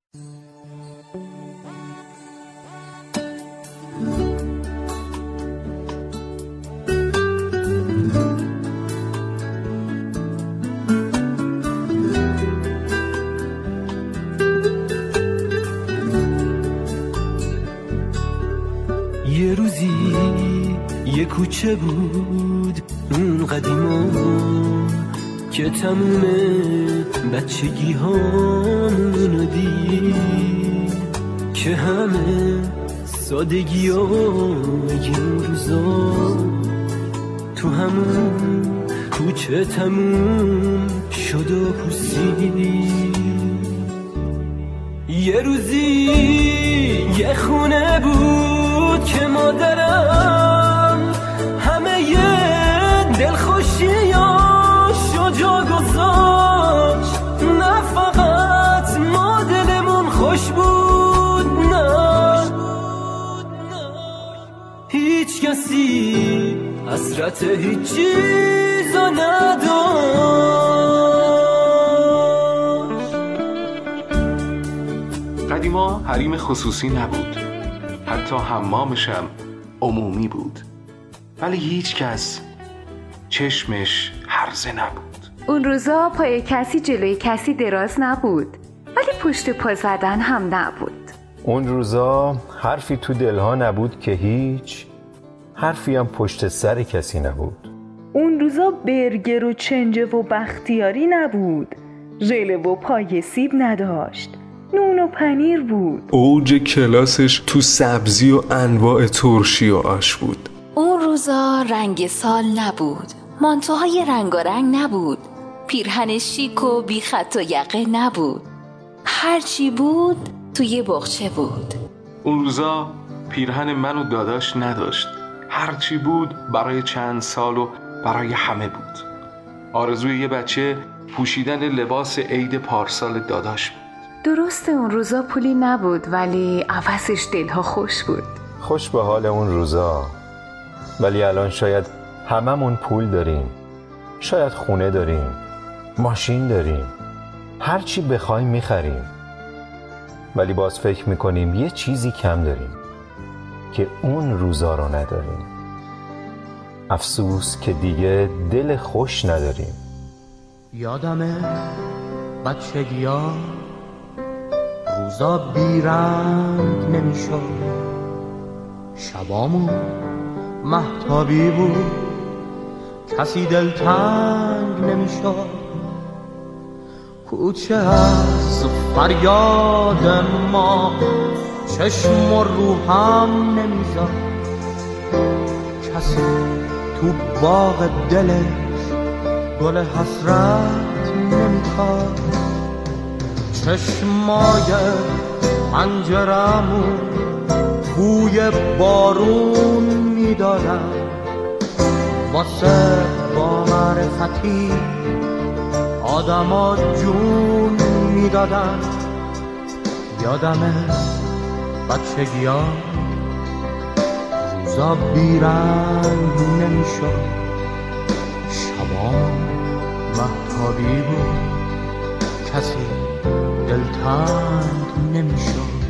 یه روزی یه کوچه بود اون قدیما که تموم بچگی هامونو دید که همه سادگی این روزا تو همون کوچه تموم شد و پوسید. یه روزی یه خونه بود که مادرم همه یه دلخوشیاشو جا گذاشت. نه فقط ما دلمون خوش بود، نه هیچ کسی حسرت هیچ چیزو نداشت. قدیما حریم خصوصی نبود، حتی حمامشم عمومی بود، ولی هیچ کس چشمش هرزه نبود. اون روزا پای کسی جلوی کسی دراز نبود، ولی پشت پا زدن هم نبود. اون روزا حرفی تو دلها نبود که هیچ، حرفی هم پشت سر کسی نبود. اون روزا برگر و چنجه و بختیاری نبود، ژله و پای سیب نداشت، نون و پنیر بود. اوج کلاسش تو سبزی و انواع ترشی و آش بود. اون روزا رنگ سال نبود، مانتوهای رنگارنگ نبود، پیرهن شیک و بی خط و یقه نبود. هرچی بود توی بغچه بود. اون روزا پیرهن من و داداش نداشت، هرچی بود برای چند سال و برای همه بود. آرزوی یه بچه پوشیدن لباس عید پارسال داداش بود. درسته اون روزا پولی نبود، ولی عوضش دلها خوش بود. خوش به حال اون روزا، ولی الان شاید هممون پول داریم، شاید خونه داریم، ماشین داریم، هرچی بخوایم میخریم، ولی باز فکر میکنیم یه چیزی کم داریم که اون روزا رو نداریم. افسوس که دیگه دل خوش نداریم. یادمه بچگی‌ها روزا بیرنگ نمیشد، شبامون مهتابی بود، کسی دلتنگ نمیشد. کوچه از فریاد ما چشم و رو هم نمیزد، کسی تو باغ دلش گل حسرت نمیخواد. چشمای پنجرمون بوی بارون میدادن، واسه با معرفتی آدما جون میدادن. یادمه بچگی‌ها روزا بیرنگ نمیشد، شبا مهتابی بود، کسی دلتنگ نمیشد.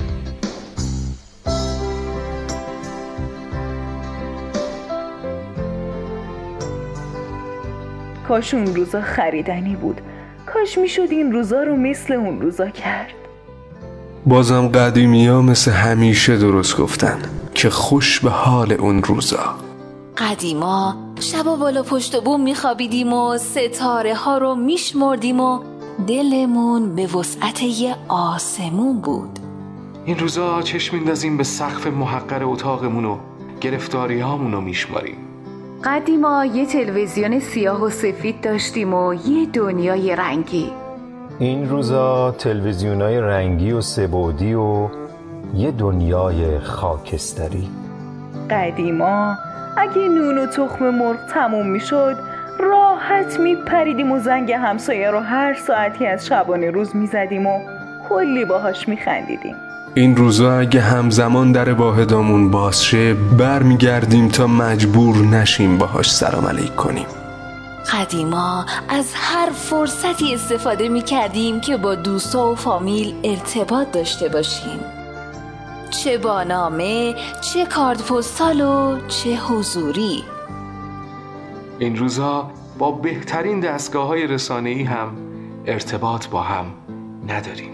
کاش اون روزا خریدنی بود، کاش میشد این روزا رو مثل اون روزا کرد. بازم قدیمی‌ها مثل همیشه درست گفتن که خوش به حال اون روزا. قدیما شبا بالا پشت بوم میخوابیدیم و ستاره ها رو میشمردیم و دلمون به وسعت یه آسمون بود. این روزا چشم میندازیم به سقف محقر اتاقمون و گرفتاری هامون رو میشماریم. قدیما یه تلویزیون سیاه و سفید داشتیم و یه دنیای رنگی. این روزا تلویزیونای رنگی و سه‌بعدی و یه دنیای خاکستری. قدیما اگه نون و تخم مرغ تموم میشد راحت میپریدیم و زنگ همسایه رو هر ساعتی از شبانه روز میزدیم و کلی باهاش میخندیدیم. این روزا اگه همزمان در واحدامون باز شه برمیگردیم تا مجبور نشیم باهاش سلام علیک کنیم. قدیما از هر فرصتی استفاده می کردیم که با دوستا و فامیل ارتباط داشته باشیم، چه با نامه، چه کارت پستال و چه حضوری. این روزها با بهترین دستگاه‌های رسانه‌ای هم ارتباط با هم نداریم.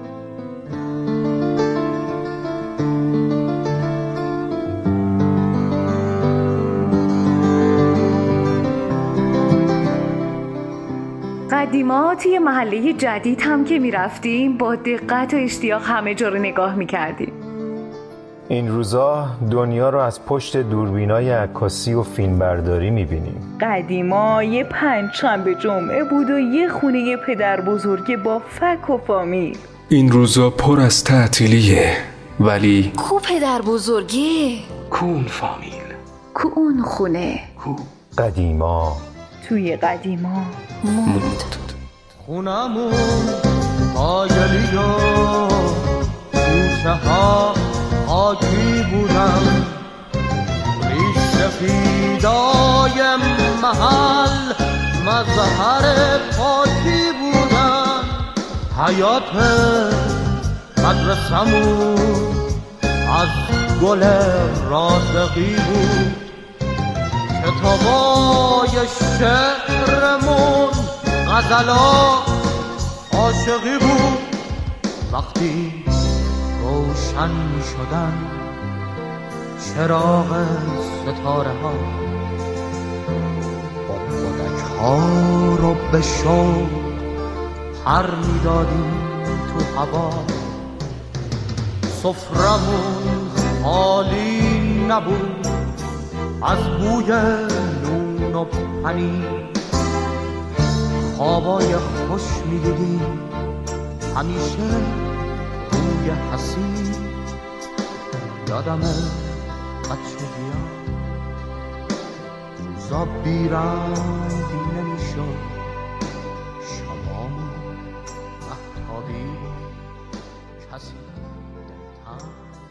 قدیما توی محله جدید هم که می رفتیم با دقت و اشتیاق همه جا رو نگاه می کردیم. این روزا دنیا رو از پشت دوربینای عکاسی و فیلمبرداری می بینیم. قدیما یه پنجشنبه جمعه بود و یه خونه پدر بزرگ با فک و فامیل. این روزا پر از تعطیلیه، ولی کو پدر بزرگه؟ کو اون فامیل؟ کو اون خونه؟ کو قدیما توی قدیما موند. خونمون پایلی و کوچه ها خاکی بودم، ریش سفیدای محل مظهر پاکی بودم. حیات مدرسمون از گل رازقی بود، کتابای شعرمون غزلا عاشقی بود. وقتی روشن می شدن چراغ ستاره ها، با خودک ها رو به شوق پر می دادیم تو هوا. سفرمون خالی نبود از بوی نون و پنیر، خوابای خوش می دیدیم همیشه روی حسیر. یادم بچگی‌ها روزا بیرنگی نمی‌شد، شبامون مهتابی کسی هم